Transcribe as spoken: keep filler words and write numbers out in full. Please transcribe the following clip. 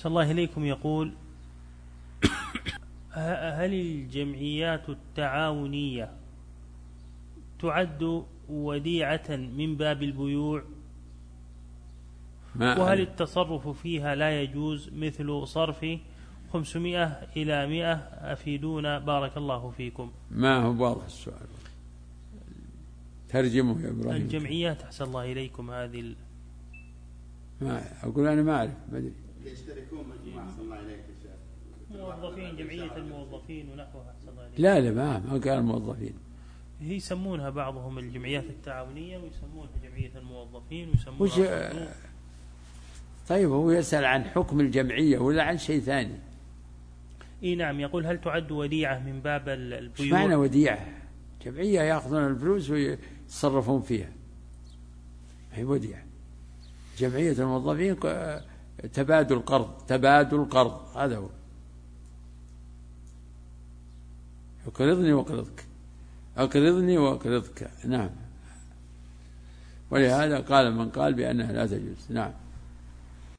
أحسن الله إليكم. يقول: هل الجمعيات التعاونية تعد وديعة من باب البيوع؟ وهل التصرف فيها لا يجوز مثل صرف خمسمائة إلى مائة؟ أفيدونا بارك الله فيكم. ما هو واضح السؤال، ترجمه يا إبراهيم. الجمعيات أحسن الله إليكم هذه ال... ما أقول أنا ما أعرف، ما أدري. يشتركون مجموعة أحسن الله إليك يا شيخ، موظفين، جمعية الموظفين ونحوها أحسن الله إليك. لا لا ما ما قال الموظفين، هي يسمونها بعضهم الجمعيات التعاونية ويسمونها جمعية الموظفين ويسمونها وش... طيب هو يسأل عن حكم الجمعية ولا عن شيء ثاني؟ إيه نعم. يقول: هل تعد وديعة من باب البيوع؟ ايش معنى وديعة؟ جمعية يأخذون الفلوس ويتصرفون فيها، هي وديعة. جمعية الموظفين تبادل قرض، تبادل قرض، هذا هو. اقرضني واقرضك، اقرضني واقرضك. نعم. ولهذا قال من قال بأنها لا تجوز. نعم.